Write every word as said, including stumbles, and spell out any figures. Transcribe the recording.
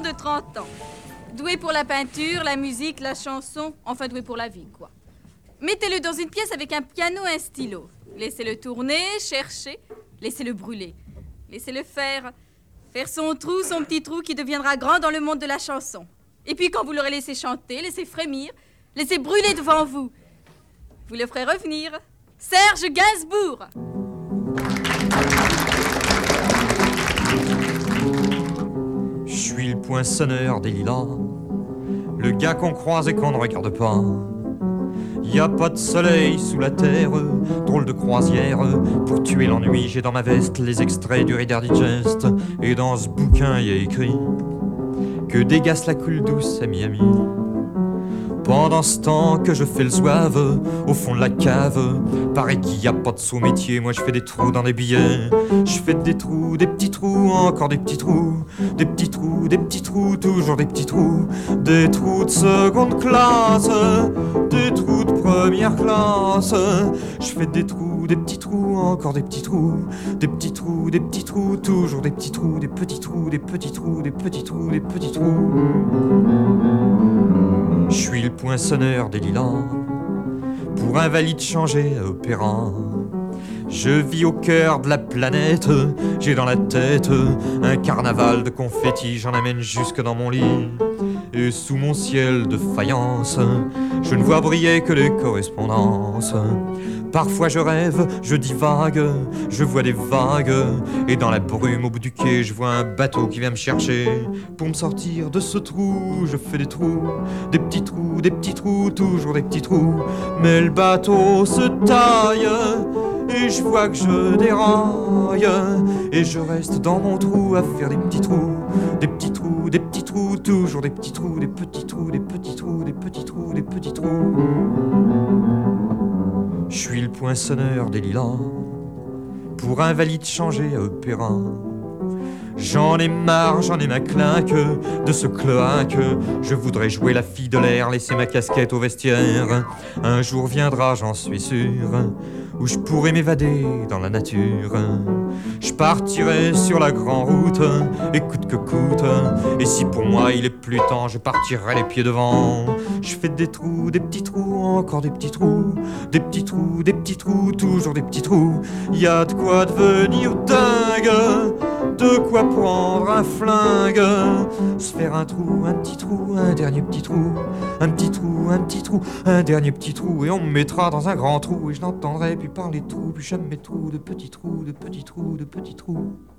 de trente ans. Doué pour la peinture, la musique, la chanson, enfin doué pour la vie, quoi. Mettez-le dans une pièce avec un piano et un stylo. Laissez-le tourner, chercher, laissez-le brûler. Laissez-le faire, faire son trou, son petit trou qui deviendra grand dans le monde de la chanson. Et puis quand vous l'aurez laissé chanter, laissez frémir, laissez brûler devant vous. Vous le ferez revenir. Serge Gainsbourg. Je suis le poinçonneur des lilas, le gars qu'on croise et qu'on ne regarde pas. Y a pas de soleil sous la terre, drôle de croisière. Pour tuer l'ennui, j'ai dans ma veste les extraits du Reader Digest. Et dans ce bouquin, y a écrit que dégasse la coule douce à Miami. Pendant ce temps que je fais le zouave au fond de la cave, paraît qu'il y a pas de sous-métier, moi je fais des trous dans des billets. Je fais des trous, des petits trous, encore des petits trous, des petits trous, des petits trous, toujours des petits trous, des trous de seconde classe, des trous de première classe. Je fais des trous, des petits trous, encore des petits trous, des petits trous, des petits trous, toujours des petits trous, des petits trous, des petits trous, des petits trous, des petits trous. Je suis le poinçonneur des lilas, pour invalide changé à opéra. Je vis au cœur de la planète, j'ai dans la tête un carnaval de confettis, j'en amène jusque dans mon lit. Et sous mon ciel de faïence, je ne vois briller que les correspondances. Parfois je rêve, je divague, je vois des vagues. Et dans la brume au bout du quai, je vois un bateau qui vient me chercher. Pour me sortir de ce trou, je fais des trous, des petits trous, des petits trous, toujours des petits trous. Mais le bateau se taille et je vois que je déraille. Et je reste dans mon trou à faire des petits trous, des petits trous, des petits trous, toujours des petits trous, des petits trous, des petits trous, des petits trous, des petits trous. Je suis le poinçonneur des lilas, pour invalide changé à opéra. J'en ai marre, j'en ai ma claque de ce cloaque. Je voudrais jouer la fille de l'air, laisser ma casquette au vestiaire. Un jour viendra, j'en suis sûr, où je pourrai m'évader dans la nature. Je partirai sur la grande route, et coûte que coûte. Et si pour moi il est plus temps, je partirai les pieds devant. Je fais des trous, des petits trous, encore des petits trous, des petits trous, des petits trous, toujours des petits trous. Y a de quoi devenir dingue, de quoi prendre un flingue, se faire un trou, un petit trou, un dernier petit trou, un petit trou, un petit trou, un dernier petit trou, et on me mettra dans un grand trou, et je n'entendrai plus parler de trous, plus jamais trous, de petits trous, de petits trous, de petits trous.